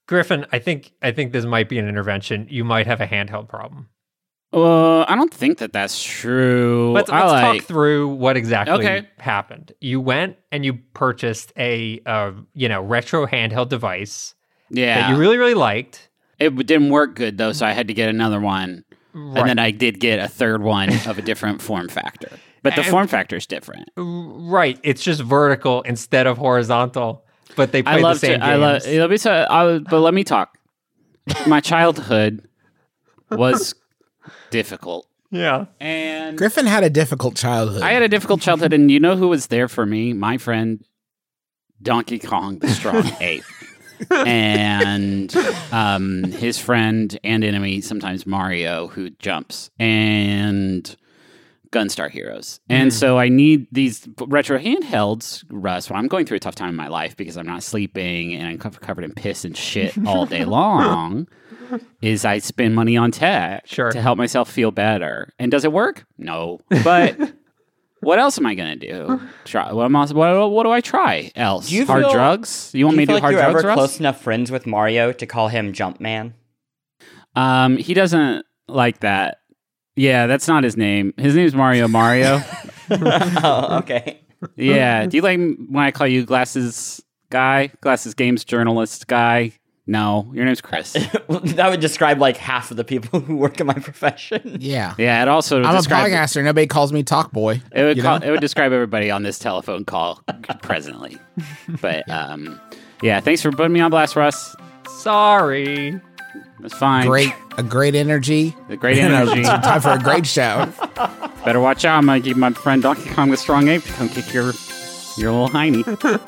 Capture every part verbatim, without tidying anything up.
Griffin, I think I think this might be an intervention. You might have a handheld problem. Uh, I don't think that that's true. Let's, I let's like... talk through what exactly okay. happened. You went and you purchased a uh, you know retro handheld device yeah. that you really, really liked. It didn't work good, though, so I had to get another one. Right. And then I did get a third one of a different form factor. But the and, form factor is different. Right. It's just vertical instead of horizontal. But they play I love the same to, games. I love, let me tell, I, but let me talk. My childhood was difficult. Yeah. And Griffin had a difficult childhood. I had a difficult childhood, and you know who was there for me? My friend Donkey Kong the Strong Ape. And um, his friend and enemy, sometimes Mario, who jumps, and Gunstar Heroes. And mm. so I need these retro handhelds, Russ, when I'm going through a tough time in my life because I'm not sleeping and I'm covered in piss and shit all day long, is I spend money on tech sure. to help myself feel better. And does it work? No. But what else am I going to do? Try, what, am I, what, what do I try else? Do you hard feel, drugs? You want do me you to do like hard you're drugs, ever Russ? close enough friends with Mario to call him Jumpman? Um, he doesn't like that. Yeah, that's not his name. His name's Mario Mario. Oh, okay. Yeah. Do you like when I call you Glasses Guy? Glasses Games Journalist Guy? No, your name's Chris. That would describe like half of the people who work in my profession. Yeah. Yeah, it also would I'm describe, a podcaster. Nobody calls me Talk Boy. It would, you call, know? it would describe everybody on this telephone call presently. But, um, yeah, thanks for putting me on blast, Russ. Sorry. That's fine. Great, a great energy. A great energy. Time for a great show. Better watch out. I'm going to give my friend Donkey Kong the Strong Ape to come kick your, your little hiney.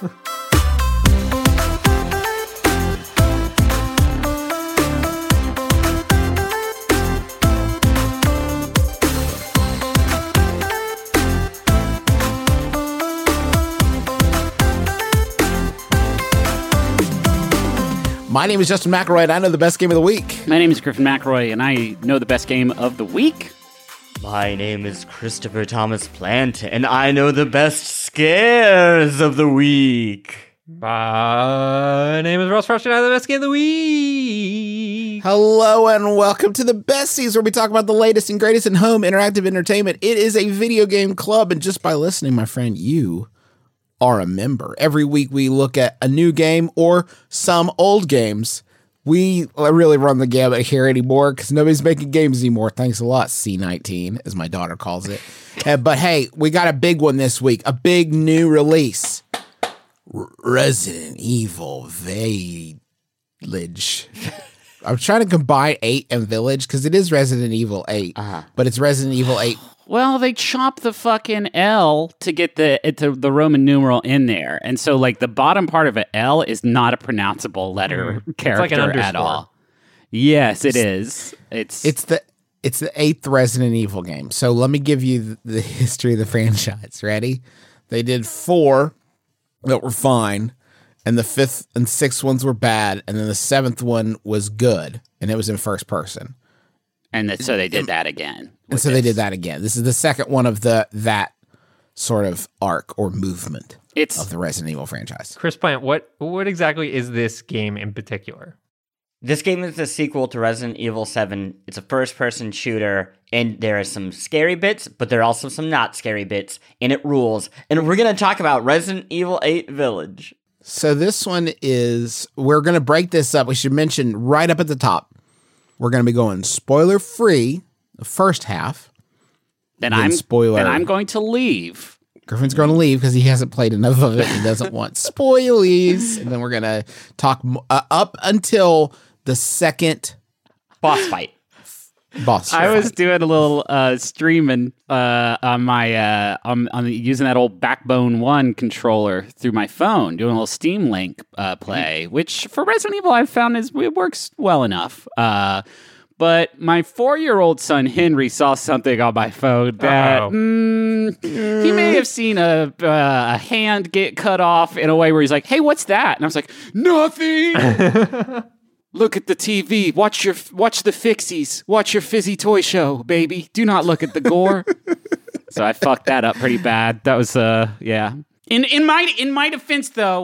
My name is Justin McElroy, and I know the best game of the week. My name is Griffin McElroy, and I know the best game of the week. My name is Christopher Thomas Plant, and I know the best scares of the week. My name is Ross Frost, and I know the best game of the week. Hello, and welcome to the Besties, where we talk about the latest and greatest in home interactive entertainment. It is a video game club, and just by listening, my friend, you are a member. Every week we look at a new game or some old games. We really run the gamut here anymore because nobody's making games anymore. Thanks a lot, C nineteen, as my daughter calls it. uh, but hey, we got a big one this week. A big new release. R- Resident Evil Village. I'm trying to combine eight and Village because it is Resident Evil eight, uh-huh. but it's Resident Evil eight. Well, they chop the fucking L to get the to the Roman numeral in there. And so, like, the bottom part of an L is not a pronounceable letter mm. character it's like an at all. Yes, it is. It's it's the it's the eighth Resident Evil game. So let me give you the, the history of the franchise. Ready? They did four that were fine, and the fifth and sixth ones were bad, and then the seventh one was good, and it was in first person. And that, so they did that again. And so this. they did that again. This is the second one of the that sort of arc or movement it's, of the Resident Evil franchise. Chris Plant, what what exactly is this game in particular? This game is the sequel to Resident Evil seven. It's a first-person shooter, and there are some scary bits, but there are also some not scary bits, and it rules. And we're going to talk about Resident Evil eight Village. So this one is, we're going to break this up. We should mention right up at the top, we're going to be going spoiler-free the first half. Then, then I'm spoiler. Then I'm going to leave. Griffin's going to leave because he hasn't played enough of it and doesn't want spoilies. And then we're going to talk uh, up until the second boss fight. Boss. I fight. was doing a little uh, streaming uh, on my uh, on, on the, using that old Backbone One controller through my phone, doing a little Steam Link uh, play, which for Resident Evil I've found is it works well enough. Uh, but my four-year-old son Henry saw something on my phone that mm, he may have seen a uh, a hand get cut off in a way where he's like, "Hey, what's that?" And I was like, "Nothing." Look at the T V. Watch your watch the Fixies. Watch your fizzy toy show, baby. Do not look at the gore. So I fucked that up pretty bad. That was uh yeah. In in my in my defense though,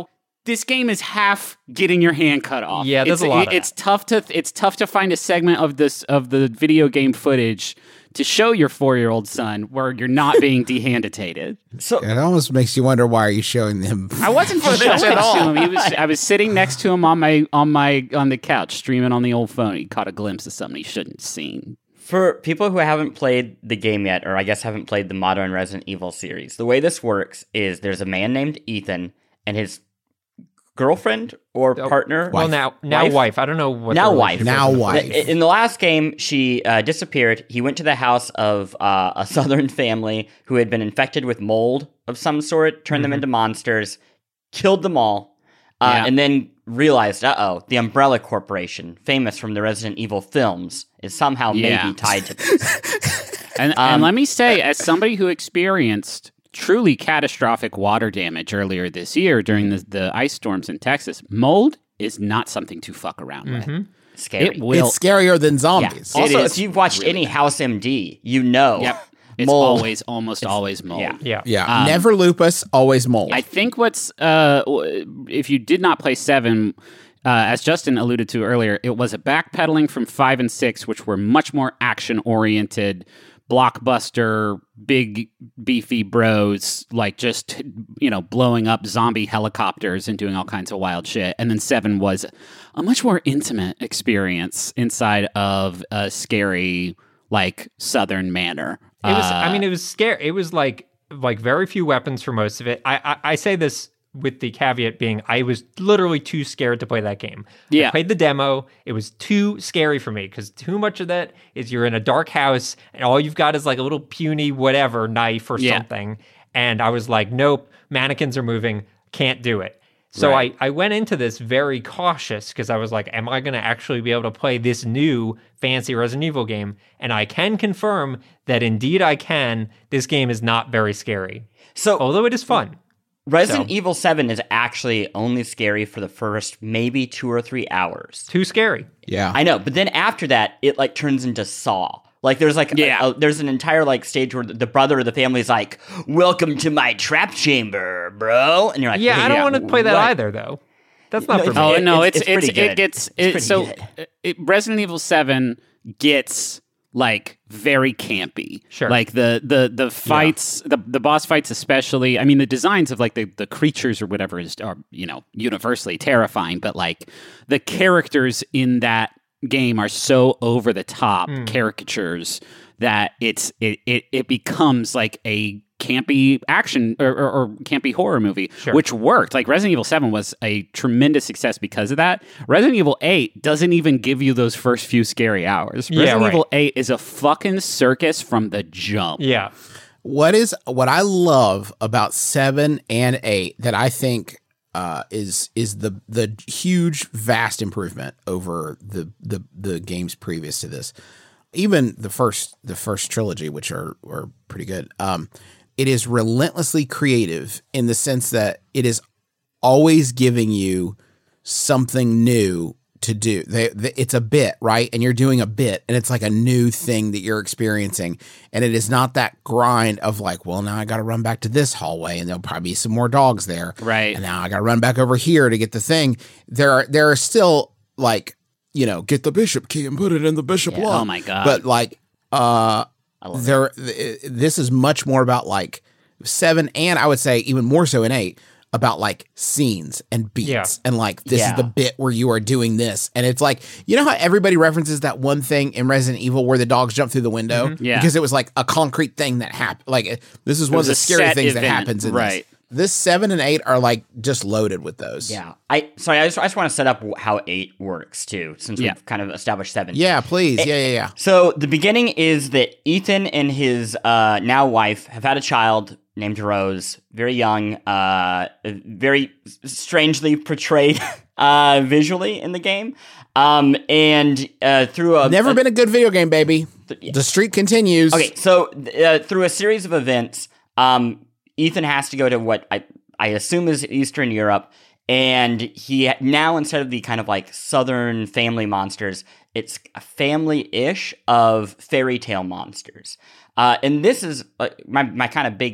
this game is half getting your hand cut off. Yeah, there's it's, a lot it- of It's tough to it's tough to find a segment of this of the video game footage to show your four-year-old son where you're not being dehanditated. So It almost makes you wonder why are you showing them. I wasn't showing it to him. He was, I was sitting next to him on my on my on the couch streaming on the old phone. He caught a glimpse of something he shouldn't have seen. for people who haven't played the game yet, or I guess haven't played the modern Resident Evil series, the way this works is there's a man named Ethan and his girlfriend or Oh, partner. Well, now, now Wife? wife. I don't know what Now the wife. relationship Now is. wife. I- In the last game, she uh, disappeared. He went to the house of uh, a southern family who had been infected with mold of some sort, turned them into monsters, killed them all, uh, Yeah. and then realized, uh-oh, the Umbrella Corporation, famous from the Resident Evil films, is somehow Yeah. maybe tied to this. And, Um, and let me say, as somebody who experienced truly catastrophic water damage earlier this year during the, the ice storms in Texas, mold is not something to fuck around with. Scary. It will. It's scarier than Yeah. zombies. It Also, is if you've watched really any bad. House M D, you know Yep. It's mold. always, almost always mold. yeah. Yeah. Yeah, Um, never lupus, always mold. I think what's uh, w- if you did not play seven, uh, as Justin alluded to earlier, it was a backpedaling from five and six, which were much more action oriented, blockbuster, big beefy bros, like just you know blowing up zombie helicopters and doing all kinds of wild shit. And then seven was a much more intimate experience inside of a scary like Southern manor. It was. Uh, I mean, it was scary. It was like like very few weapons for most of it. I, I I say this with the caveat being I was literally too scared to play that game. Yeah. I played the demo. It was too scary for me because too much of that is you're in a dark house and all you've got is like a little puny whatever knife or Yeah. something. And I was like, nope, mannequins are moving. Can't do it. So Right. I, I went into this very cautious because I was like, am I going to actually be able to play this new fancy Resident Evil game? And I can confirm that indeed I can. This game is not very scary, So although it is fun. Resident So- Evil seven is actually only scary for the first maybe two or three hours. Too scary. yeah, I know, but then after that, it like turns into Saw. Like there's like a- Yeah. a- there's an entire like stage where the brother of the family is like, "Welcome to my trap chamber, bro," and you're like, Yeah, "Wait, I don't want to play that what?" either, though. That's not No, for me. Oh It- no, it's- it's it's it's, pretty it good. gets It's it, pretty so good. it, it- Resident Evil seven gets like very campy. Sure. Like the the the fights, the the boss fights especially. I mean, the designs of like the the creatures or whatever is are you know universally terrifying, but like the characters in that game are so over the top Hmm. caricatures that it's it, it it becomes like a campy action or, or, or campy horror movie, Sure. which worked. Like Resident Evil seven was a tremendous success because of that. Resident Evil eight doesn't even give you those first few scary hours. Yeah, Resident right. Evil eight is a fucking circus from the jump. Yeah. what is what I love about seven and eight that I think uh, is is the the huge vast improvement over the the the games previous to this. Even the first the first trilogy, which are are pretty good. Um, it is relentlessly creative in the sense that it is always giving you something new to do. They, they, it's a bit, right? And you're doing a bit, and it's like a new thing that you're experiencing. And it is not that grind of like, well, now I got to run back to this hallway, and there'll probably be some more dogs there, Right. And now I got to run back over here to get the thing. There are there are still like, you know, get the bishop key and put it in the bishop lock. Oh my God. But like, uh, I love there, th- this is much more about like seven, and I would say even more so in eight, about like scenes and beats Yeah. and like this Yeah. is the bit where you are doing this, and it's like, you know how everybody references that one thing in Resident Evil where the dogs jump through the window, Yeah. because it was like a concrete thing that happened. Like it- this is one of was the a scary set things that event, happens in right. this. This seven and eight are like just loaded with those. Yeah, I sorry. I just, I just want to set up how eight works too, since Yeah. we've kind of established seven. yeah, please, yeah, yeah, yeah. So the beginning is that Ethan and his uh, now wife have had a child named Rose, very young, uh, very strangely portrayed uh, visually in the game, um, and uh, through a Never a- been a good video game, baby. The streak continues. Okay, so uh, through a series of events, um, Ethan has to go to what I I assume is Eastern Europe, and he now, instead of the kind of like Southern family monsters, it's a family-ish of fairy tale monsters. Uh, and this is uh, my my kind of big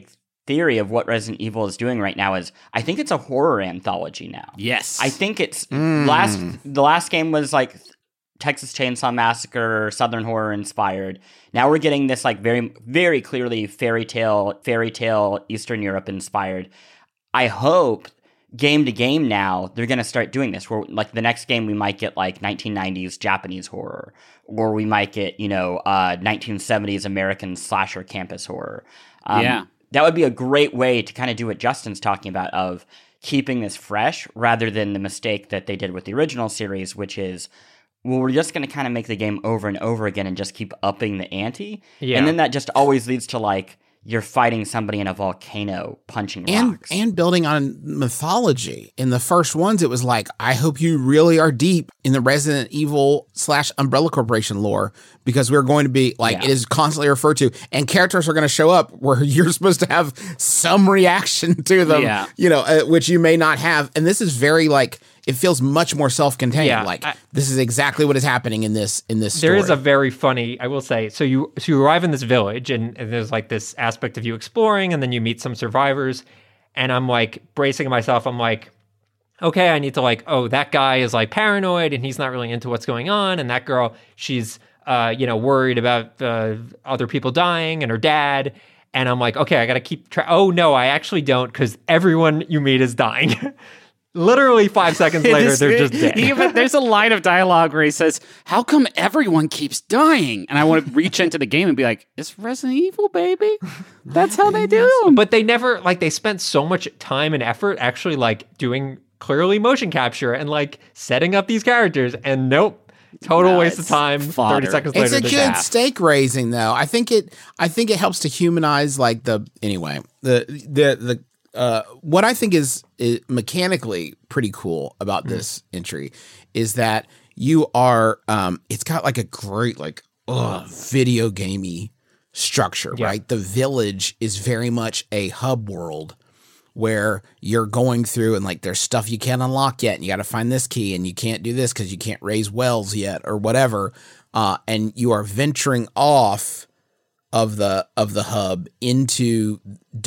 theory of what Resident Evil is doing right now is I think it's a horror anthology now. Yes. I think it's Mm. last the last game was like Texas Chainsaw Massacre, Southern Horror inspired. Now we're getting this like very very clearly fairy tale fairy tale Eastern Europe inspired. I hope game to game now they're going to start doing this where like the next game we might get like nineteen nineties Japanese horror, or we might get, you know, uh nineteen seventies American slasher campus horror. Um, Yeah. That would be a great way to kind of do what Justin's talking about of keeping this fresh rather than the mistake that they did with the original series, which is, well, we're just going to kind of make the game over and over again and just keep upping the ante. Yeah. And then that just always leads to like, you're fighting somebody in a volcano punching and rocks. and building on mythology. In the first ones, it was like, I hope you really are deep in the Resident Evil slash Umbrella Corporation lore, because we're going to be like, Yeah. it is constantly referred to, and characters are going to show up where you're supposed to have some reaction to them, Yeah. you know, uh, which you may not have. And this is very like, it feels much more self-contained. Yeah, like I- this is exactly what is happening in this in this story. There is a very funny, I will say. So you so you arrive in this village, and, and there's like this aspect of you exploring, and then you meet some survivors. And I'm like bracing myself. I'm like, okay, I need to like, oh, that guy is like paranoid, and he's not really into what's going on. And that girl, she's uh, you know, worried about uh, other people dying and her dad. And I'm like, okay, I got to keep track. Oh no, I actually don't, because everyone you meet is dying. Literally five seconds later, This- they're just dead. Even, there's a line of dialogue where he says, "How come everyone keeps dying?" And I want to reach into the game and be like, "It's Resident Evil, baby. That's how they do them." But they never, like, they spent so much time and effort actually, like, doing clearly motion capture and, like, setting up these characters. And nope, total No, waste of it's time. fodder. thirty seconds It's later, a they're good dead. stake raising, though. I think it. I think it helps to humanize, like the anyway. The the the uh, what I think is, is mechanically pretty cool about this entry is that you are. Um, it's got like a great like ugh, video gamey structure, Yeah. right? The village is very much a hub world where you're going through and like there's stuff you can't unlock yet, and you got to find this key, and you can't do this because you can't raise wells yet or whatever. Uh, and you are venturing off of the of the hub into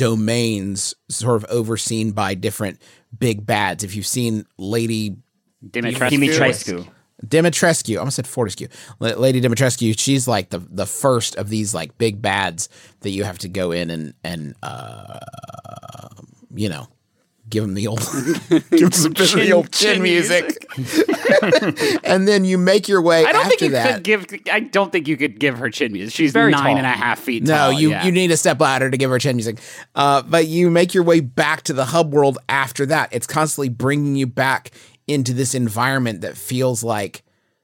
domains sort of overseen by different big bads. If you've seen Lady Dimitrescu. Dimitrescu. Dimitrescu, I almost said Fortescue. La- Lady Dimitrescu, she's like the the first of these like big bads that you have to go in and and uh, you know, give them the old give them some bit of the old chin, chin music, and then you make your way. I don't after think you that. could give. I don't think you could give her chin music. She's Very nine tall. and a half feet No, tall. you yeah. you need a step ladder to give her chin music. Uh, but you make your way back to the hub world after that. It's constantly bringing you back into this environment that feels like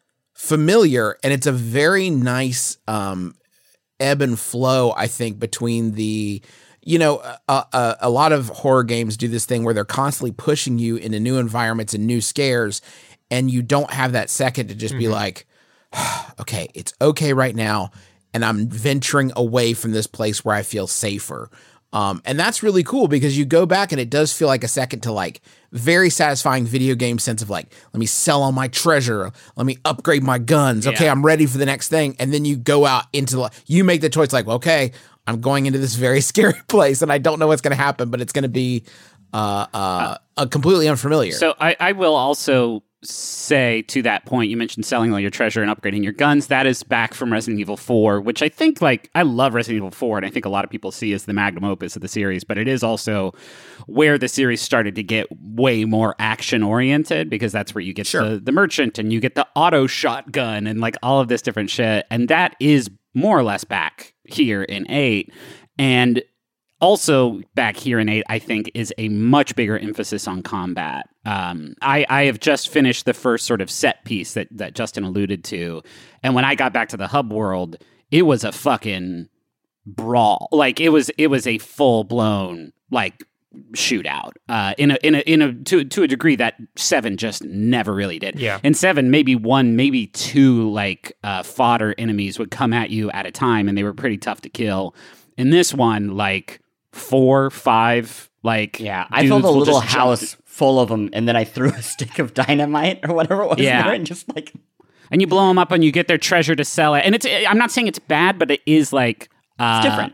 familiar, and it's a very nice um, ebb and flow, I think, between the, you know, a, a, a lot of horror games do this thing where they're constantly pushing you into new environments and new scares, and you don't have that second to just be like, okay, it's okay right now, and I'm venturing away from this place where I feel safer. Um, and that's really cool because you go back and it does feel like a second to like very satisfying video game sense of like, let me sell all my treasure. Let me upgrade my guns. Okay, Yeah. I'm ready for the next thing. And then you go out into, the, you make the choice like, okay, I'm going into this very scary place and I don't know what's going to happen, but it's going to be uh, uh, uh, completely unfamiliar. So I, I will also say to that point, you mentioned selling all your treasure and upgrading your guns. That is back from Resident Evil four, which I think, like, I love Resident Evil four, and I think a lot of people see as the magnum opus of the series, but it is also where the series started to get way more action-oriented, because that's where you get Sure. the, the merchant, and you get the auto shotgun, and, like, all of this different shit, and that is more or less back here in eight, and also back here in eight, I think, is a much bigger emphasis on combat. Um, I, I have just finished the first sort of set piece that, that Justin alluded to. And when I got back to the hub world, it was a fucking brawl. Like it was it was a full blown like shootout. Uh, in a in a in a to to a degree that seven just never really did. Yeah. In seven, maybe one, maybe two like uh, fodder enemies would come at you at a time, and they were pretty tough to kill. In this one, like four, five, like Yeah, I dudes filled a will little just jump- house full of them, and then I threw a stick of dynamite or whatever it was Yeah. there, and just like and you blow them up, and you get their treasure to sell it. And it's I'm not saying it's bad, but it is like uh, It's different. I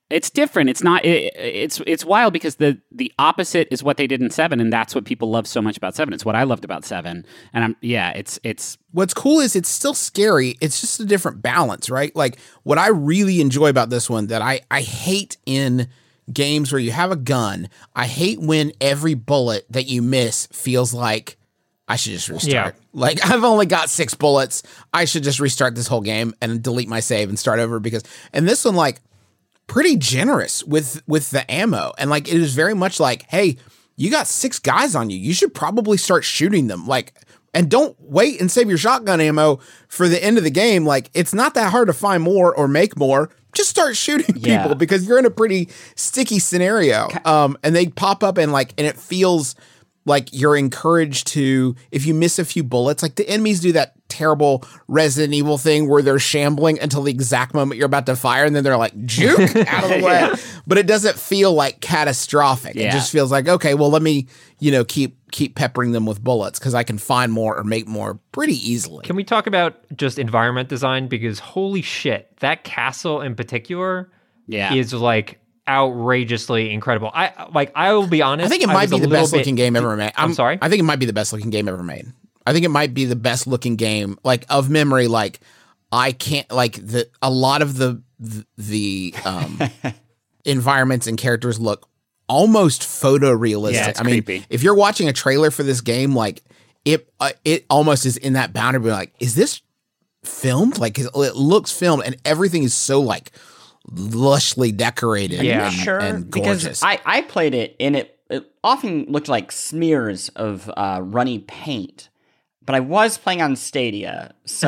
It's different. It's not. It, it's it's wild because the the opposite is what they did in seven, and that's what people love so much about seven. It's what I loved about seven, and I'm yeah. It's it's What's cool is it's still scary. It's just a different balance, right? Like what I really enjoy about this one that I I hate in games where you have a gun. I hate when every bullet that you miss feels like I should just restart. Yeah. Like I've only got six bullets. I should just restart this whole game and delete my save and start over because. And this one like. Pretty generous with with the ammo, and like it is very much like, hey, you got six guys on you, you should probably start shooting them, like, and don't wait and save your shotgun ammo for the end of the game. Like it's not that hard to find more or make more. Just start shooting Yeah. people because you're in a pretty sticky scenario. Um, and they pop up and like, and it feels like you're encouraged to, if you miss a few bullets, like the enemies do that terrible Resident Evil thing where they're shambling until the exact moment you're about to fire and then they're like juke out of the way. Yeah. But it doesn't feel like catastrophic. Yeah. It just feels like, okay, well, let me, you know, keep keep peppering them with bullets because I can find more or make more pretty easily. Can we talk about just environment design? Because holy shit, that castle in particular yeah. is like outrageously incredible. I like. I will be honest. I think it I might was be a the little best bit- looking game ever made. I'm sorry? I think it might be the best looking game ever made. I think it might be the best looking game, like of memory. Like I can't like the a lot of the the, the um, environments and characters look almost photorealistic. Yeah, it's I mean, creepy. if you're watching a trailer for this game, like it uh, it almost is in that boundary. Like, is this filmed? Like, 'cause it looks filmed, and everything is so like lushly decorated. Yeah. and, Sure, and because gorgeous. I, I played it and it, it often looked like smears of uh, runny paint. But I was playing on Stadia, so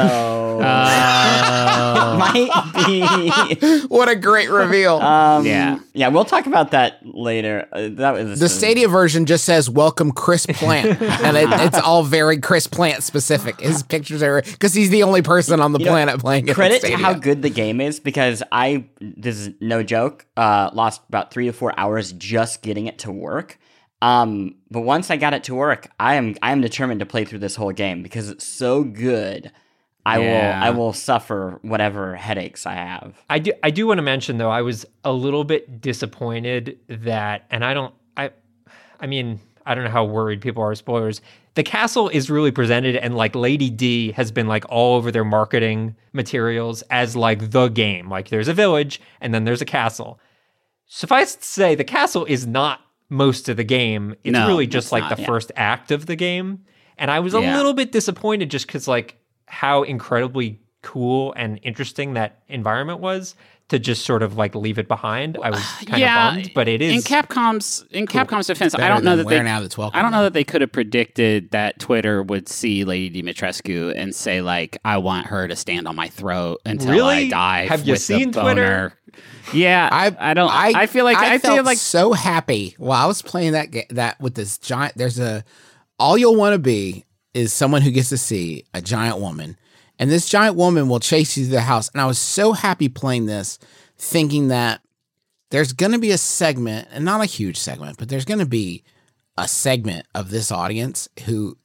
Uh, it might be. What a great reveal. Um, Yeah. yeah, we'll talk about that later. Uh, that was The Stadia version just says "Welcome Chris Plant," and it, it's all very Chris Plant specific. His pictures are because he's the only person on the You know, planet playing it. on Credit to Stadia. how good the game is because I, this is no joke, uh, lost about three to four hours just getting it to work. Um, but once I got it to work, I am I am determined to play through this whole game because it's so good. I Yeah. will I will suffer whatever headaches I have. I do I do want to mention though, I was a little bit disappointed that, and I don't I I mean, I don't know how worried people are with spoilers. The castle is really presented, and like Lady D has been like all over their marketing materials as like the game. Like there's a village and then there's a castle. Suffice to say, the castle is not most of the game. It's No, really just it's like not, the yeah. first act of the game. And I was a Yeah. little bit disappointed just because like how incredibly cool and interesting that environment was to just sort of like leave it behind. I was kind yeah, of bummed, but it is in Capcom's in Capcom's defense. I Better don't know than that they. wearing out its welcome. I don't know that they could have predicted that Twitter would see Lady Dimitrescu and say like, "I want her to stand on my throat until Really? I die." Have you with seen the Twitter? boner." Yeah, I I don't. I, feel like I, I feel felt like so happy while I was playing that ga- that with this giant. There's a all you'll want to be is someone who gets to see a giant woman, and this giant woman will chase you to the house. And I was so happy playing this, thinking that there's going to be a segment, and not a huge segment, but there's going to be a segment of this audience who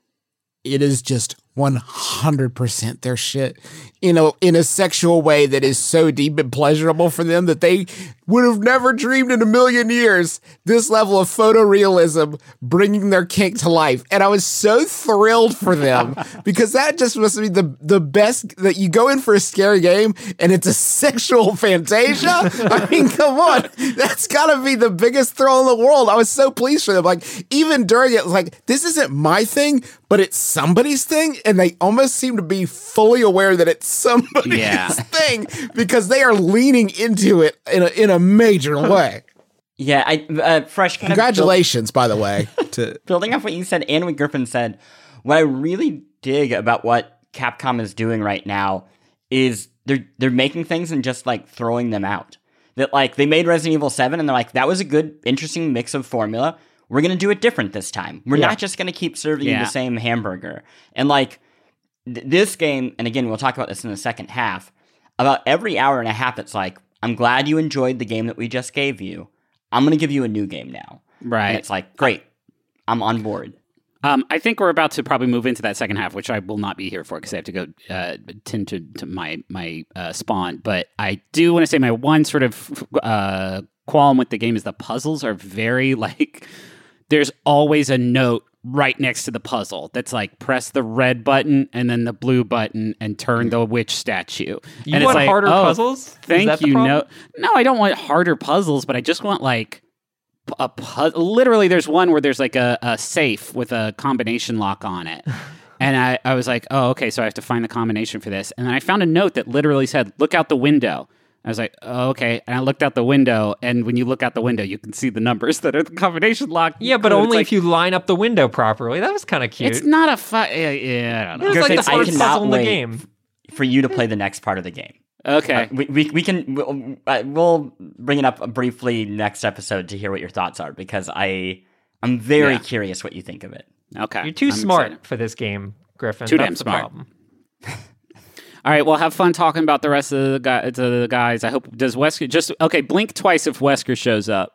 it is just one hundred percent their shit, you know, in a sexual way that is so deep and pleasurable for them that they would have never dreamed in a million years this level of photorealism bringing their kink to life. And I was so thrilled for them because that just must be the, the best that you go in for a scary game and it's a sexual fantasia. I mean, come on, that's gotta be the biggest thrill in the world. I was so pleased for them. Like even during it, it was like, this isn't my thing, but it's somebody's thing. And they almost seem to be fully aware that it's somebody's Yeah. thing because they are leaning into it in a, in a major way. Yeah, I uh, fresh kind Congratulations, by the way. To of building off what you said and what Griffin said. What I really dig about what Capcom is doing right now is they're they're making things and just like throwing them out. That like they made Resident Evil seven and they're like, that was a good, interesting mix of formula. We're gonna do it different this time. We're Yeah. not just gonna keep serving you Yeah. the same hamburger. And like th- this game, and again, we'll talk about this in the second half. About every hour and a half, it's like, I'm glad you enjoyed the game that we just gave you. I'm gonna give you a new game now. right. And it's like, great, I'm on board. Um, I think we're about to probably move into that second half, which I will not be here for because I have to go uh, tend to, to my my uh, spawn. But I do want to say my one sort of uh, qualm with the game is the puzzles are very like there's always a note right next to the puzzle that's like press the red button and then the blue button and turn the witch statue. You and want it's like, harder oh, puzzles? Is Thank that the you. problem? No, no, I don't want harder puzzles, but I just want like. A pu- literally, there's one where there's like a, a safe with a combination lock on it. And I, I was like, oh, okay, so I have to find the combination for this. And then I found a note that literally said, look out the window. I was like, oh, okay. And I looked out the window, and when you look out the window, you can see the numbers that are the combination lock. Yeah, but code. only It's if you line up the window properly. That was kind of cute. It's not a fi- yeah, yeah, I don't It know. was like Griffin, the I first cannot puzzle in the wait game. for you to play the next part of the game. Okay. Uh, we, we we can we'll, uh, we'll bring it up briefly next episode to hear what your thoughts are because I I'm very Yeah. curious what you think of it. Okay. You're too I'm smart excited. for this game, Griffin. Too That's damn the smart. problem. All right, well, have fun talking about the rest of the, guy, to the guys. I hope does Wesker just okay? Blink twice if Wesker shows up.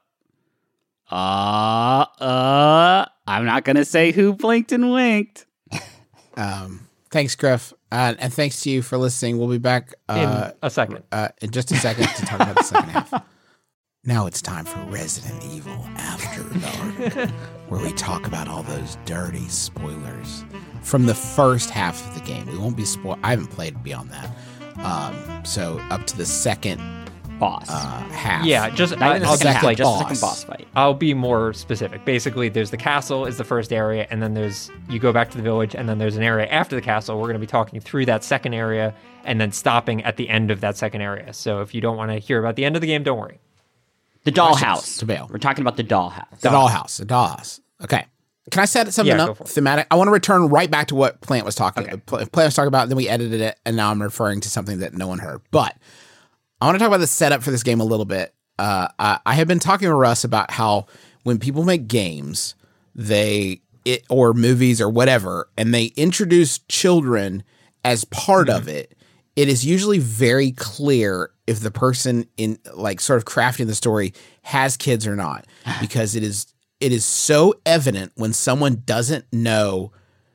Uh, uh, I'm not gonna say who blinked and winked. Um, thanks, Griff. Uh, and thanks to you for listening. We'll be back In uh, a second. uh, in just a second to talk about the second half. Now it's time for Resident Evil After Dark, where we talk about all those dirty spoilers from the first half of the game. We won't be spoiled. I haven't played beyond that. Um, so up to the second Boss. uh, half. Yeah, just Not I, even the I'll second just half, like just boss. the second boss fight. I'll be more specific. Basically, there's the castle is the first area, and then there's you go back to the village, and then there's an area after the castle. We're going to be talking through that second area, and then stopping at the end of that second area. So if you don't want to hear about the end of the game, don't worry. The Questions dollhouse. to bail. We're talking about the dollhouse. The dollhouse. The dollhouse. Okay. Can I set something Yeah, go up for it. thematic? I want to return right back to what Plant was talking. Okay. Plant was talking about, then we edited it, and now I'm referring to something that no one heard. But I want to talk about the setup for this game a little bit. Uh, I, I have been talking to Russ about how when people make games, they it or movies or whatever, and they introduce children as part Mm-hmm. of it, it is usually very clear if the person in like sort of crafting the story has kids or not, because it is it is so evident when someone doesn't know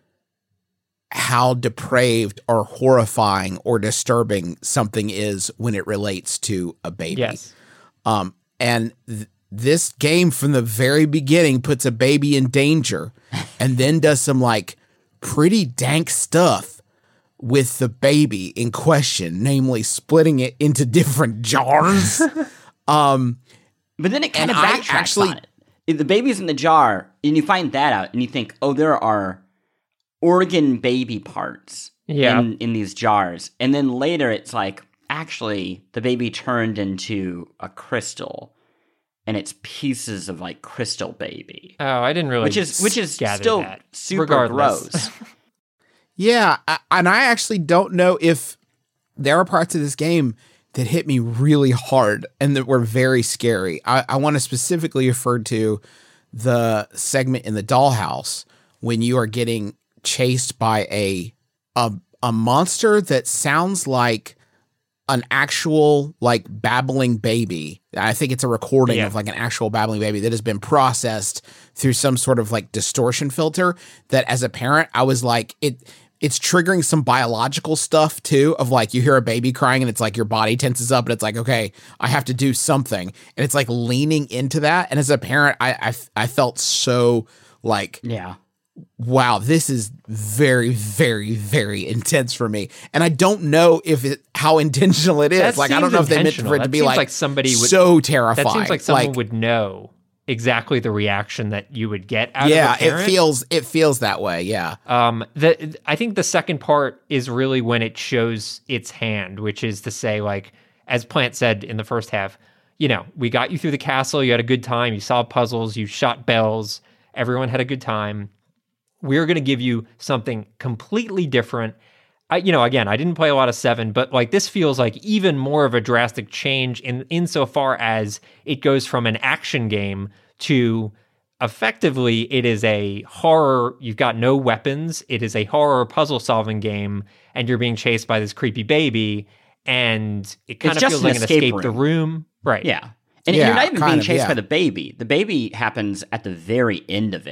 how depraved or horrifying or disturbing something is when it relates to a baby. Yes. Um, and th- this game from the very beginning puts a baby in danger and then does some like pretty dank stuff with the baby in question, namely splitting it into different jars. um, But then it kind of And I backtracks actually- on it. If the baby's in the jar, and you find that out, and you think, oh, there are organ baby parts Yeah. in, in these jars. And then later it's like, actually, the baby turned into a crystal, and it's pieces of like crystal baby. Oh, I didn't really. Which is which is gather still that. super Regardless. gross. yeah, I, and I actually don't know if there are parts of this game that hit me really hard and that were very scary. I, I want to specifically refer to the segment in the dollhouse when you are getting chased by a a, a monster that sounds like an actual like babbling baby. I think it's a recording Yeah. of like an actual babbling baby that has been processed through some sort of like distortion filter that as a parent, I was like, it it's triggering some biological stuff too of like you hear a baby crying and it's like your body tenses up and it's like, okay, I have to do something. And it's like leaning into that. And as a parent, I I, I felt so like, Yeah. wow, this is very, very, very intense for me. And I don't know if it how intentional it is. That like I don't seems know if they meant for intentional. it to That be seems like, like somebody would- so terrifying. That seems like someone would know exactly the reaction that you would get out yeah, of a parent. it feels it feels that way. Yeah. Um, the I think the second part is really when it shows its hand, which is to say, like, as Plant said in the first half, you know, we got you through the castle, you had a good time, you solved puzzles, you shot bells, everyone had a good time. We're going to give you something completely different. I, you know, again, I didn't play a lot of Seven, but like this feels like even more of a drastic change in insofar as it goes from an action game to effectively it is a horror. You've got no weapons. It is a horror puzzle solving game, and you're being chased by this creepy baby, and it kind It's of just feels an like an escape escape the room, right? Yeah. And Yeah, you're not even kind being of, chased yeah. by the baby. The baby happens at the very end of it.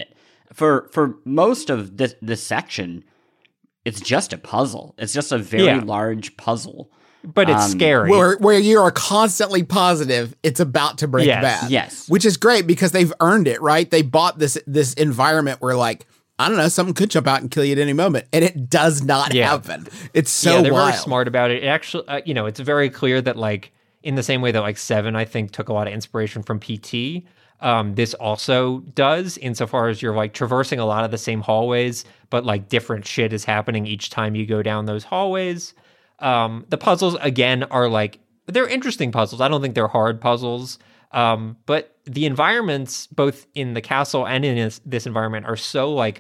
For for most of this this section, it's just a puzzle. It's just a very Yeah. large puzzle. But it's Um, scary. Where, where you are constantly positive it's about to break Yes. bad. Yes. Which is great because they've earned it, right? They bought this this environment where like, I don't know, something could jump out and kill you at any moment. And it does not Yeah. happen. It's so yeah, they're wild. very smart about it. It actually, uh, you know, it's very clear that like in the same way that like Seven, I think, took a lot of inspiration from P T. Um, this also does, insofar as you're like traversing a lot of the same hallways, but like different shit is happening each time you go down those hallways. Um, the puzzles again are like they're interesting puzzles. I don't think they're hard puzzles. Um, but the environments, both in the castle and in this, this environment, are so like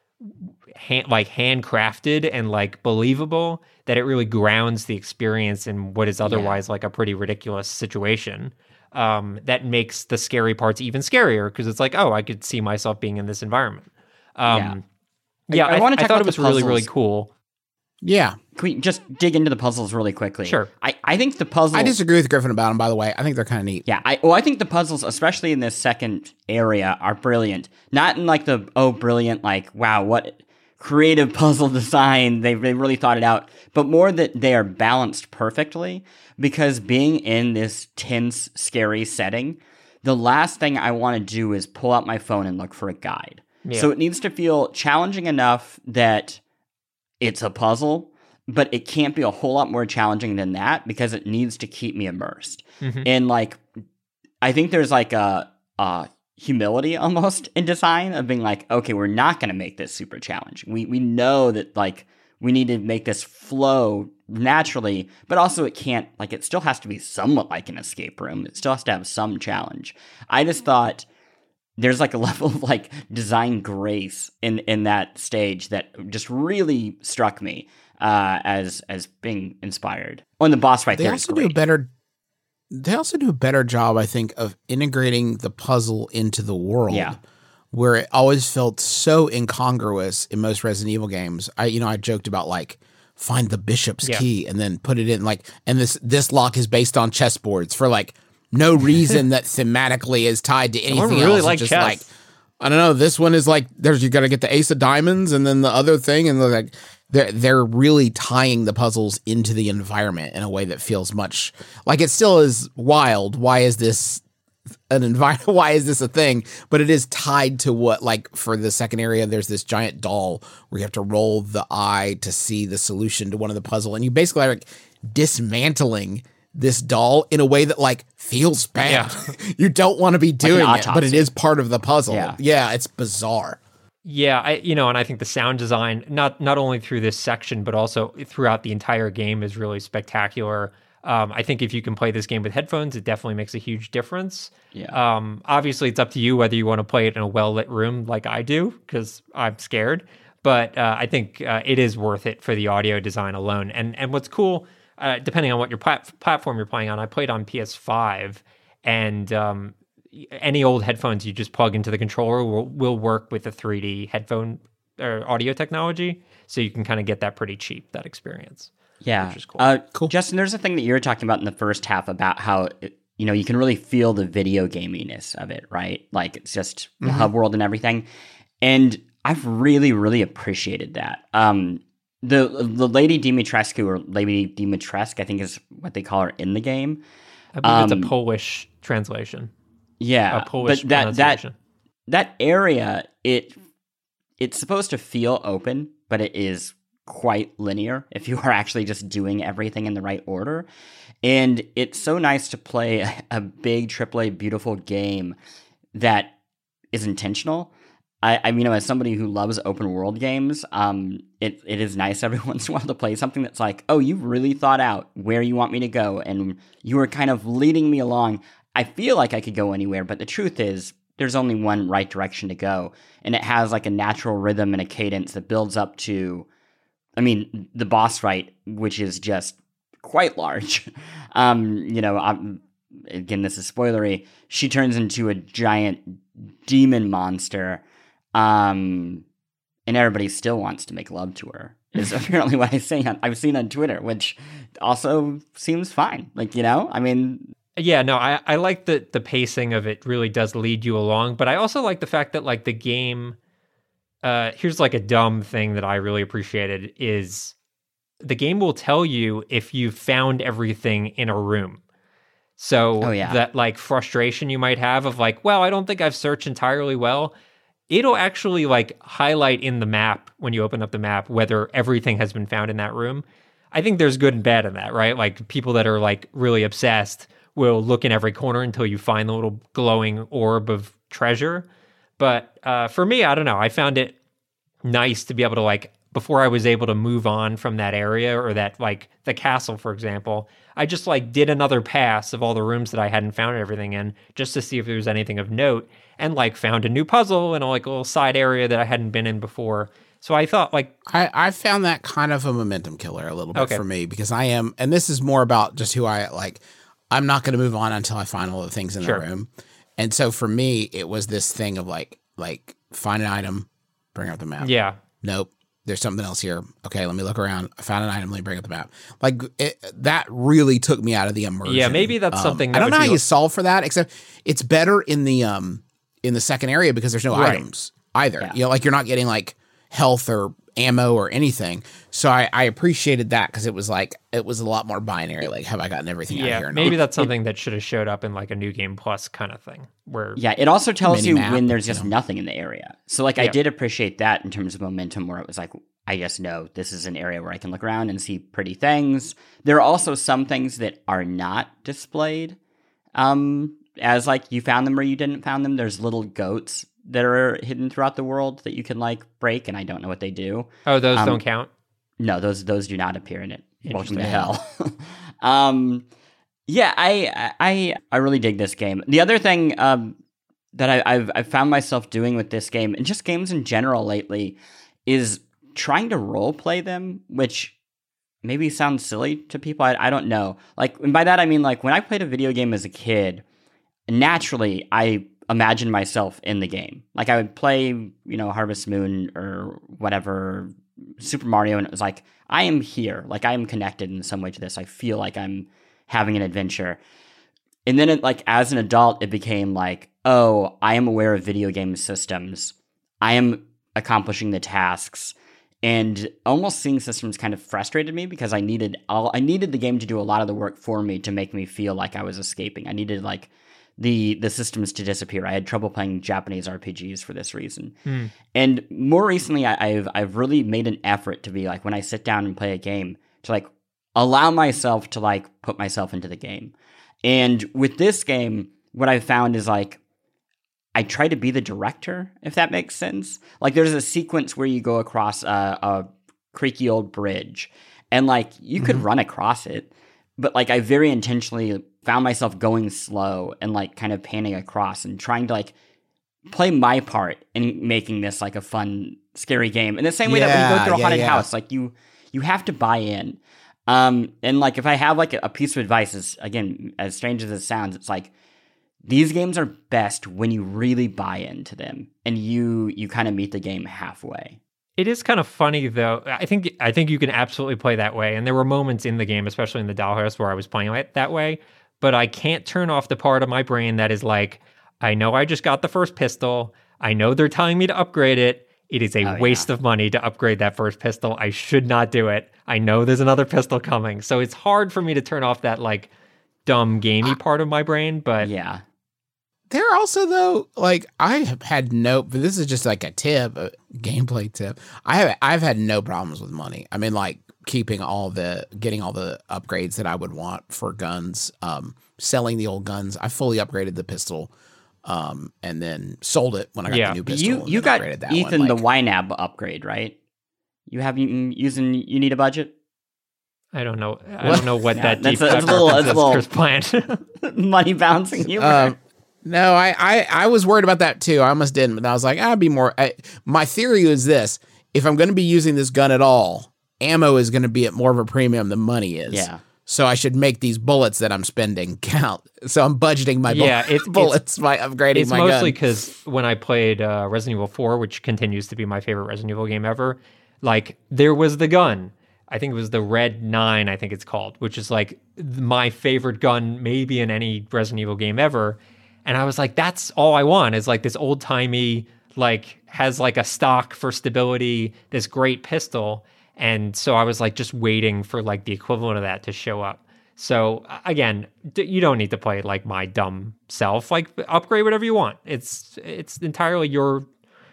hand, like handcrafted and like believable that it really grounds the experience in what is otherwise like a pretty ridiculous situation. Um, that makes the scary parts even scarier because it's like, oh, I could see myself being in this environment. Um, yeah, I- I I, wanna I talk thought about it was the really, really puzzles. cool. Yeah. Can we just dig into the puzzles really quickly? Sure. I, I think the puzzle. I disagree with Griffin about them, by the way. I think they're kind of neat. Yeah, I well, I think the puzzles, especially in this second area, are brilliant. Not in like the oh, brilliant, like wow, what creative puzzle design. They they really thought it out, but more that they are balanced perfectly. Because being in this tense, scary setting, the last thing I want to do is pull out my phone and look for a guide. Yeah. So it needs to feel challenging enough that it's a puzzle, but it can't be a whole lot more challenging than that because it needs to keep me immersed. Mhm. And like, I think there's like a, a humility almost in design of being like, okay, we're not going to make this super challenging. We we know that like we need to make this flow naturally, but also it can't like it still has to be somewhat like an escape room. It still has to have some challenge. I just thought there's like a level of like design grace in in that stage that just really struck me uh, as as being inspired. Oh, and the boss right They there is also do a great. better they also do a better job, I think, of integrating the puzzle into the world. Yeah. Where it always felt so incongruous in most Resident Evil games. I you know, I joked about like find the bishop's Yeah. key and then put it in like and this this lock is based on chessboards for like no reason that thematically is tied to anything really else. It's like just chess. like I don't know, this one is like there's you gotta get the ace of diamonds and then the other thing and they're like they're they're really tying the puzzles into the environment in a way that feels much like it still is wild. Why is this an environment? Why is this a thing? But it is tied to what, like for the second area, there's this giant doll where you have to roll the eye to see the solution to one of the puzzle, and you basically are like dismantling this doll in a way that like feels bad. You don't want to be doing it, but it autopsy. is part of the puzzle. Yeah. yeah, it's bizarre. Yeah, I you know, and I think the sound design, not not only through this section, but also throughout the entire game, is really spectacular. Um, I think if you can play this game with headphones, it definitely makes a huge difference. Yeah. Um, obviously, it's up to you whether you want to play it in a well lit room like I do, because I'm scared. But uh, I think uh, it is worth it for the audio design alone. And and what's cool, uh, depending on what your plat- platform you're playing on, I played on P S five, and um, any old headphones you just plug into the controller will, will work with the three D headphone or audio technology, so you can kind of get that pretty cheap, that experience. Yeah. Which is cool. Uh, Cool. Justin, there's a thing that you were talking about in the first half about how, it, you know, you can really feel the video gaminess of it, right? Like it's just the hub world and everything. And I've really, really appreciated that. Um, the the Lady Dimitrescu, or Lady Dimitrescu, I think is what they call her in the game. I believe Um, it's a Polish translation, Yeah. a Polish but that, that, pronunciation. that area, it it's supposed to feel open, but it is quite linear if you are actually just doing everything in the right order. And it's so nice to play a, a big triple A beautiful game that is intentional. I, I mean, you know, as somebody who loves open world games, um, it, it is nice every once in a while to play something that's like, oh, you really thought out where you want me to go, and you were kind of leading me along. I feel like I could go anywhere, but the truth is, there's only one right direction to go, and it has like a natural rhythm and a cadence that builds up to, I mean, the boss fight, which is just quite large. um, you know, I'm, again, this is spoilery. She turns into a giant demon monster, um, and everybody still wants to make love to her. Is apparently what I say on, I've seen on Twitter, which also seems fine. Like, you know, I mean, Yeah, no, I, I like that the pacing of it really does lead you along, but I also like the fact that like the game uh, here's like a dumb thing that I really appreciated is the game will tell you if you've found everything in a room. So Oh, yeah. that like frustration you might have of like, well, I don't think I've searched entirely well. It'll actually like highlight in the map when you open up the map whether everything has been found in that room. I think there's good and bad in that, right? Like people that are like really obsessed will look in every corner until you find the little glowing orb of treasure. But uh, for me, I don't know. I found it nice to be able to like, before I was able to move on from that area or that like the castle, for example, I just like did another pass of all the rooms that I hadn't found everything in just to see if there was anything of note, and like found a new puzzle and like a little side area that I hadn't been in before. So I thought like, I, I found that kind of a momentum killer a little bit Okay. for me because I am, and this is more about just who I like. I'm not going to move on until I find all the things in Sure. the room. And so for me, it was this thing of like, like find an item, bring up the map. yeah, Nope. There's something else here. Okay, let me look around. I found an item. Let me bring up the map. Like it, that really took me out of the immersion. Yeah, maybe that's Um, something that I don't would know how be- you solve for that, except it's better in the um in the second area because there's no Right. items either. Yeah. You know, like you're not getting like health or ammo or anything. So I, I appreciated that because it was like it was a lot more binary. Like, have I gotten everything out yeah. here? or Maybe not? that's something that should have showed up in like a new game plus kind of thing where Yeah, it also tells you Mini-map, when there's you just know. nothing in the area. So, like, I Yeah. did appreciate that in terms of momentum, where it was like, I just know this is an area where I can look around and see pretty things. There are also some things that are not displayed um, as, like, you found them or you didn't found them. There's little goats that are hidden throughout the world that you can, like, break, and I don't know what they do. oh those Um, don't count. No, those those do not appear in it. Welcome to Interesting. hell. um, yeah, I I I really dig this game. The other thing um, that I, I've I've found myself doing with this game and just games in general lately is trying to role play them, which maybe sounds silly to people. I, I don't know. Like, and by that I mean like when I played a video game as a kid, naturally I imagined myself in the game. Like I would play, you know, Harvest Moon or whatever, Super Mario, and it was like, I am here. Like I am connected in some way to this. I feel like I'm having an adventure. And then it, like as an adult, it became like, oh, I am aware of video game systems. I am accomplishing the tasks. And almost seeing systems kind of frustrated me because I needed all I needed the game to do a lot of the work for me to make me feel like I was escaping. I needed like the the systems to disappear. I had trouble playing Japanese R P Gs for this reason. Hmm. And more recently, I, I've I've really made an effort to be like when I sit down and play a game to like allow myself to like put myself into the game. And with this game, what I found is like I try to be the director, if that makes sense. Like there's a sequence where you go across a, a creaky old bridge, and like you could run across it, but like I very intentionally found myself going slow and like kind of panning across and trying to like play my part in making this like a fun, scary game. In the same way that when you go Yeah, through a yeah, haunted yeah. house, like you you have to buy in. Um, and like if I have like a, a piece of advice, is again, as strange as it sounds, it's like these games are best when you really buy into them and you you kind of meet the game halfway. It is kind of funny though. I think I think you can absolutely play that way. And there were moments in the game, especially in the Dollhouse, where I was playing it that way. But I can't turn off the part of my brain that is like, I know I just got the first pistol. I know they're telling me to upgrade it. It is a Oh, waste yeah. of money to upgrade that first pistol. I should not do it. I know there's another pistol coming. So it's hard for me to turn off that like dumb gamey part of my brain. But Yeah. There also though, like I have had no, but this is just like a tip, a gameplay tip. I have I've had no problems with money. I mean, like keeping all the, getting all the upgrades that I would want for guns, um, selling the old guns. I fully upgraded the pistol, um, and then sold it when I got Yeah. the new pistol. You and you then got upgraded that Ethan one. the like- Y NAB upgrade, right? You have you using you need a budget? I don't know. I What? don't know what Yeah, that that's deep a- that's a cut little- reference that's a little- is Chris planned. Money bouncing humor. Um, no, I, I, I was worried about that too. I almost didn't, but I was like, I'd be more. I, my theory is this: if I'm going to be using this gun at all, ammo is going to be at more of a premium than money is. Yeah. So I should make these bullets that I'm spending count. So I'm budgeting my bu- Yeah, it's- it's- bullets by upgrading It's my mostly gun. because when I played uh, Resident Evil four, which continues to be my favorite Resident Evil game ever, like there was the gun. I think it was the Red nine, I think it's called, which is like my favorite gun maybe in any Resident Evil game ever. And I was like, that's all I want is like this old timey, like has like a stock for stability, this great pistol. And so I was like just waiting for like the equivalent of that to show up. So again, d- you don't need to play like my dumb self. Like upgrade whatever you want. It's it's entirely your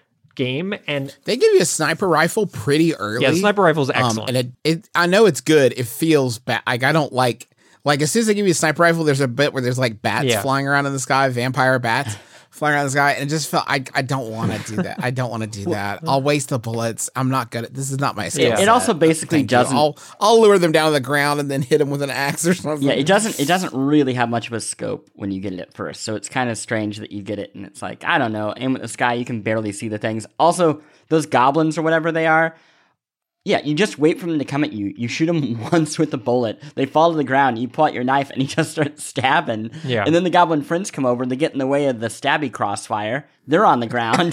game. And they give you a sniper rifle pretty early. yeah, the sniper rifle is excellent. Um, and it, it, I know it's good. It feels bad. Like I don't like like as soon as they give you a sniper rifle, there's a bit where there's like bats Yeah. flying around in the sky, vampire bats. Flying around the sky, and it just felt I I don't want to do that. I don't want to do that. I'll waste the bullets. I'm not good at this. Is not my skill. It, set. it also basically Thank you. doesn't. I'll I'll lure them down to the ground and then hit them with an axe or something. Yeah, it doesn't. It doesn't really have much of a scope when you get it at first. So it's kind of strange that you get it, and it's like I don't know. Aim at the sky, you can barely see the things. Also, those goblins or whatever they are. Yeah, you just wait for them to come at you. You shoot them once with a bullet. They fall to the ground. You pull out your knife and you just start stabbing. Yeah. And then the goblin friends come over and they get in the way of the stabby crossfire. They're on the ground.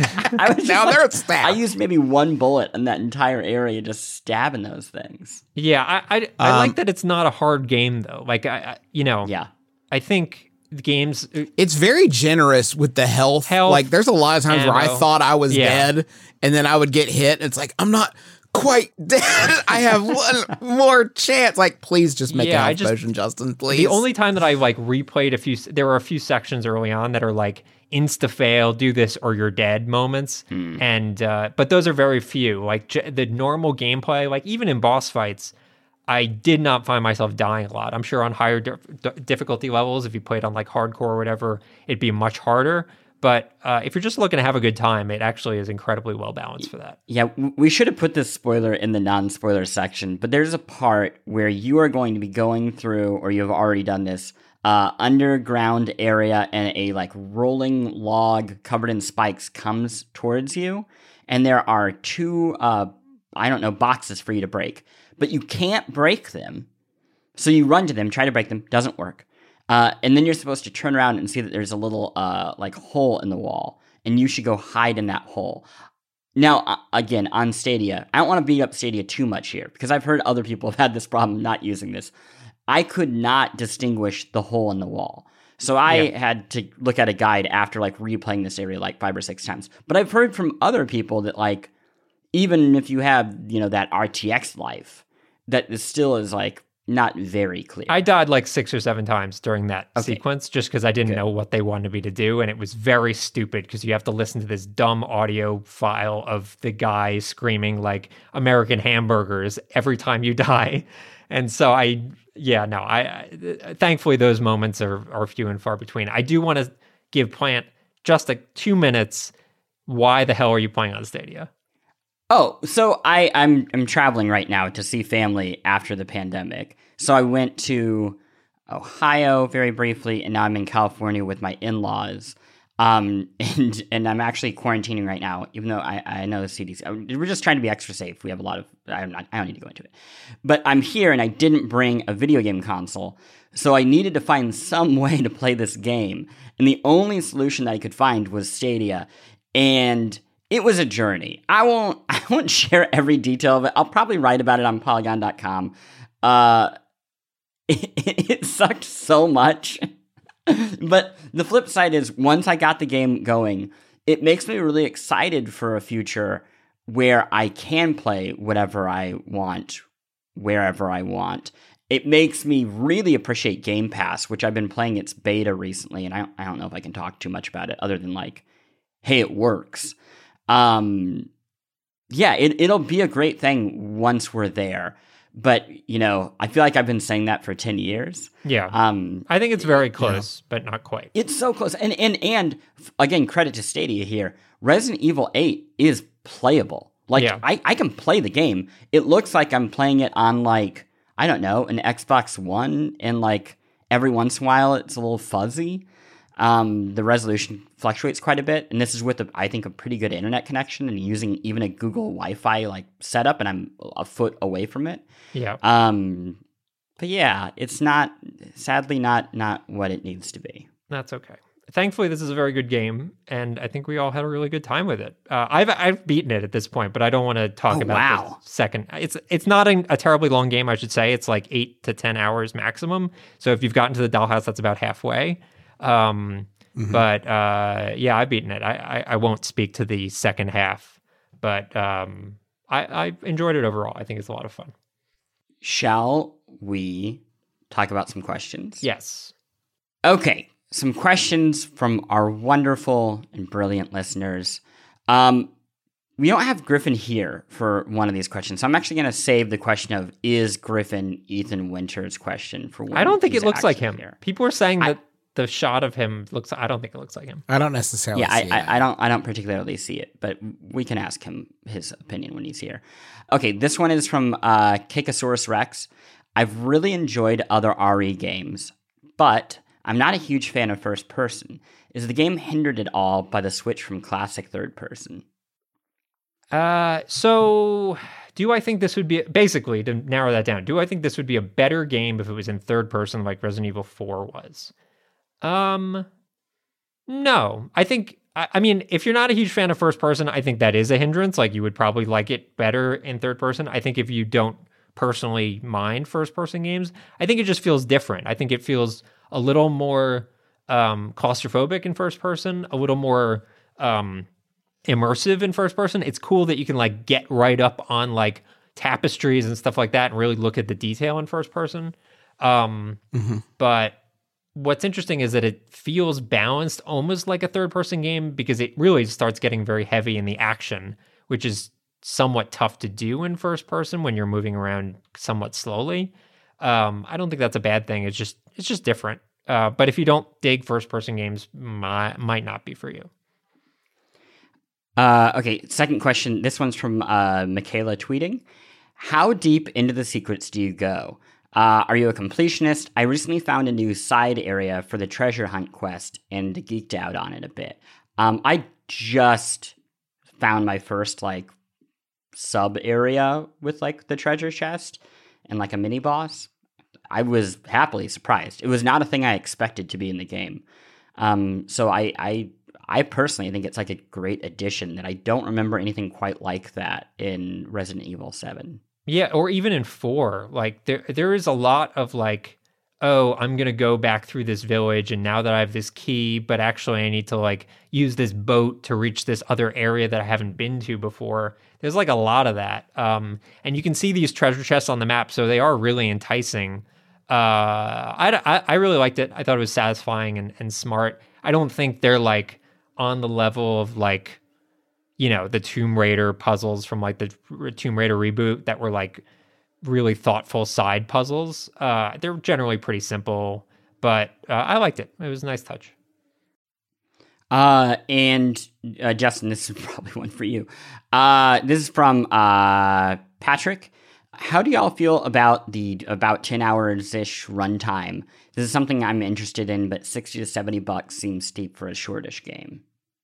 I was just Now like- they're stabbed. I used maybe one bullet in that entire area just stabbing those things. Yeah, I I, I Um, like that it's not a hard game though. Like I, I you know, Yeah. I think the games It's very generous with the health. Health, like there's a lot of times where I ammo. thought I was Yeah. dead, and then I would get hit. And it's like I'm not quite dead. I have one more chance. Like, please just make Yeah, a I health just- potion, Justin. Please. the only time that I like replayed a few, there were a few sections early on that are like insta fail, do this or you're dead moments, and uh, but those are very few. Like j- the normal gameplay, like even in boss fights, I did not find myself dying a lot. I'm sure on higher di- di- difficulty levels, if you played on like hardcore or whatever, it'd be much harder. But uh, if you're just looking to have a good time, it actually is incredibly well balanced for that. Yeah, w- we should have put this spoiler in the non-spoiler section, but there's a part where you are going to be going through, or you have already done this, uh, underground area, and a like rolling log covered in spikes comes towards you, and there are two, uh, I don't know, boxes for you to break, but you can't break them. So you run to them, try to break them, doesn't work. Uh, and then you're supposed to turn around and see that there's a little uh, like hole in the wall, and you should go hide in that hole. Now, uh, again, on Stadia, I don't want to beat up Stadia too much here, because I've heard other people have had this problem not using this. I could not distinguish the hole in the wall. So I Yeah. had to look at a guide after like replaying this area like five or six times. But I've heard from other people that like, even if you have, you know, that R T X life, that it still is like not very clear. I died like six or seven times during that Okay. sequence just because I didn't know what they wanted me to do. And it was very stupid because you have to listen to this dumb audio file of the guy screaming like American hamburgers every time you die. And so I, yeah, no, I, I thankfully those moments are, are few and far between. I do want to give Plant just like two minutes. Why the hell are you playing on Stadia? Oh, so I, I'm I'm traveling right now to see family after the pandemic. So I went to Ohio very briefly, and now I'm in California with my in-laws. Um, and and I'm actually quarantining right now, even though I, I know the C D C. We're just trying to be extra safe. We have a lot of. I'm not. I don't need to go into it. But I'm here, and I didn't bring a video game console, so I needed to find some way to play this game. And the only solution that I could find was Stadia, and it was a journey. I won't I won't share every detail of it. I'll probably write about it on Polygon dot com. Uh, it, it sucked so much. But the flip side is once I got the game going, it makes me really excited for a future where I can play whatever I want, wherever I want. It makes me really appreciate Game Pass, which I've been playing its beta recently, and I, I don't know if I can talk too much about it other than like, hey, it works. Um, yeah, it, it'll be a great thing once we're there. But, you know, I feel like I've been saying that for ten years. Yeah. Um, I think it's very close, but not quite. it's so close. And, and, and again, credit to Stadia here. Resident Evil eight is playable. Like, Yeah. I, I can play the game. It looks like I'm playing it on, like, I don't know, an Xbox One. And, like, every once in a while, it's a little fuzzy. Um, the resolution fluctuates quite a bit, and this is with, a, I think, a pretty good internet connection and using even a Google Wi-Fi like setup, and I'm a foot away from it. Yeah. Um, but yeah, it's not, sadly, not not what it needs to be. That's okay. Thankfully, this is a very good game, and I think we all had a really good time with it. Uh, I've I've beaten it at this point, but I don't want to talk Oh, about wow. the second. It's it's not a, a terribly long game, I should say. It's like eight to ten hours maximum. So if you've gotten to the dollhouse, that's about halfway. Um, Mm-hmm. But uh, yeah, I've beaten it. I, I, I won't speak to the second half, but um, I, I enjoyed it overall. I think it's a lot of fun. Shall we talk about some questions? Yes. Okay, some questions from our wonderful and brilliant listeners. Um, we don't have Griffin here for one of these questions, so I'm actually going to save the question of, is Griffin Ethan Winters' question for when I don't think he's it looks like actually him. here. People are saying I- that the shot of him looks, I don't think it looks like him. I don't necessarily Yeah, I, see that. I, I don't I don't particularly see it, but we can ask him his opinion when he's here. Okay, this one is from uh, Kikasaurus Rex. I've really enjoyed other R E games, but I'm not a huge fan of first person. Is the game hindered at all by the switch from classic third person? Uh, so do I think this would be, basically, to narrow that down, do I think this would be a better game if it was in third person like Resident Evil four was? Um, no. I think, I, I mean, if you're not a huge fan of first person, I think that is a hindrance. Like, you would probably like it better in third person. I think if you don't personally mind first person games, I think it just feels different. I think it feels a little more um, claustrophobic in first person, a little more um, immersive in first person. It's cool that you can like get right up on like tapestries and stuff like that and really look at the detail in first person. Um, mm-hmm. But what's interesting is that it feels balanced almost like a third person game because it really starts getting very heavy in the action, which is somewhat tough to do in first person when you're moving around somewhat slowly. Um, I don't think that's a bad thing. It's just it's just different. Uh, but if you don't dig first person games, might, might not be for you. Uh, okay, second question. This one's from uh, Michaela tweeting. How deep into the secrets do you go? Uh, are you a completionist? I recently found a new side area for the treasure hunt quest and geeked out on it a bit. Um, I just found my first like sub area with like the treasure chest and like a mini boss. I was happily surprised. It was not a thing I expected to be in the game. Um, so I, I, I personally think it's like a great addition that I don't remember anything quite like that in Resident Evil seven. Yeah, or even in four, like there there is a lot of like, oh, I'm gonna go back through this village, and now that I have this key, but actually I need to like use this boat to reach this other area that I haven't been to before. There's like a lot of that, um, and you can see these treasure chests on the map, so they are really enticing. Uh, I, I I really liked it. I thought it was satisfying and and smart. I don't think they're like on the level of like, you know, the Tomb Raider puzzles from like the Tomb Raider reboot that were like really thoughtful side puzzles. Uh, they're generally pretty simple, but uh, I liked it. It was a nice touch. Uh, and uh, Justin, this is probably one for you. Uh, this is from uh, Patrick. How do y'all feel about the about ten hours-ish runtime? This is something I'm interested in, but sixty to seventy bucks seems steep for a shortish game.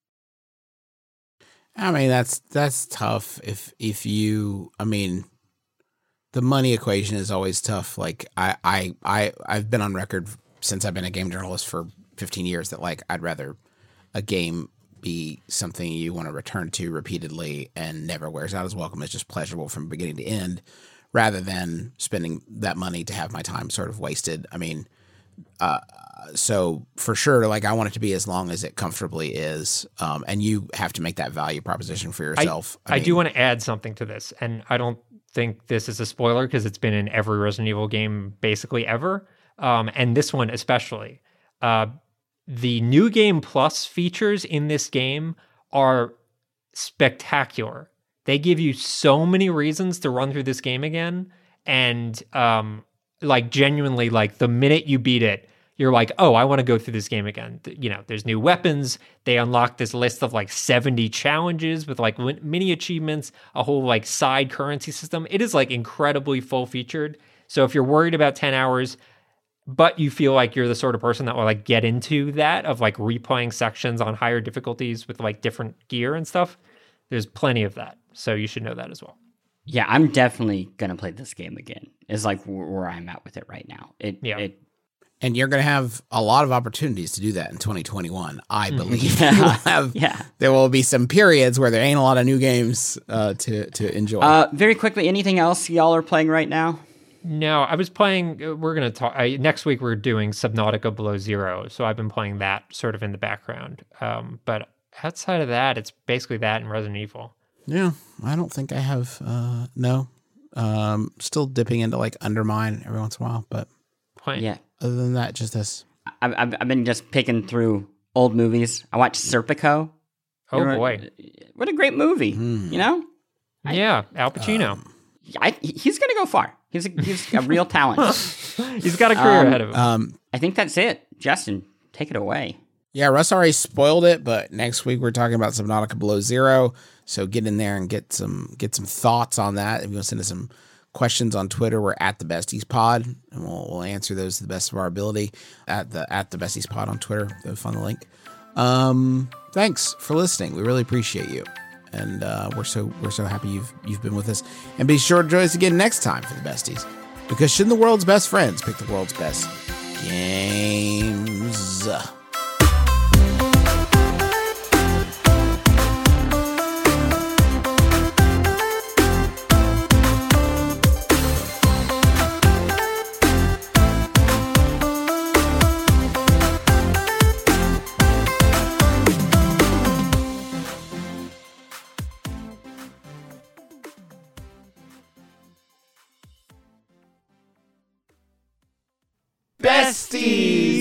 I mean, that's that's tough. If if you, I mean, the money equation is always tough. Like I I I I've been on record since I've been a game journalist for fifteen years that like I'd rather a game be something you want to return to repeatedly and never wears out as welcome. It's just pleasurable from beginning to end, rather than spending that money to have my time sort of wasted. I mean, uh, so for sure, like I want it to be as long as it comfortably is. Um, and you have to make that value proposition for yourself. I, I, I mean, do want to add something to this, and I don't think this is a spoiler because it's been in every Resident Evil game basically ever. Um, and this one especially. Uh, the New Game Plus features in this game are spectacular. They give you so many reasons to run through this game again. And um, like genuinely, like the minute you beat it, you're like, oh, I want to go through this game again. You know, there's new weapons. They unlock this list of like seventy challenges with like mini achievements, a whole like side currency system. It is like incredibly full featured. So if you're worried about ten hours, but you feel like you're the sort of person that will like get into that of like replaying sections on higher difficulties with like different gear and stuff, there's plenty of that. So you should know that as well. Yeah, I'm definitely going to play this game again. Is like where I'm at with it right now. It, yeah. It, and you're going to have a lot of opportunities to do that in twenty twenty-one, I believe. Yeah. You will have, yeah. There will be some periods where there ain't a lot of new games uh, to, to enjoy. Uh, very quickly, anything else y'all are playing right now? No, I was playing. uh, We're gonna talk I, next week. We're doing Subnautica Below Zero, so I've been playing that sort of in the background. Um, but outside of that, it's basically that and Resident Evil. Yeah, I don't think I have. Uh, no, um, still dipping into like Undermine every once in a while, but Playing. Yeah. other than that, just this. I've, I've I've been just picking through old movies. I watched Serpico. Oh You know, boy. What a great movie. You know? Yeah, Al Pacino. I, he's going to go far. He's a, he's a real talent. He's got a career um, ahead of him. Um, I think that's it. Justin, take it away. yeah, Russ already spoiled it, but next week we're talking about Subnautica Below Zero. So get in there and get some get some thoughts on that. If you want to send us some questions on Twitter, we're at the Besties Pod, and we'll we'll answer those to the best of our ability at the at the Besties Pod on Twitter. They'll find the link. Um, thanks for listening. We really appreciate you, and uh, we're so we're so happy you've you've been with us. And be sure to join us again next time for the Besties, because shouldn't the world's best friends pick the world's best games? Besties!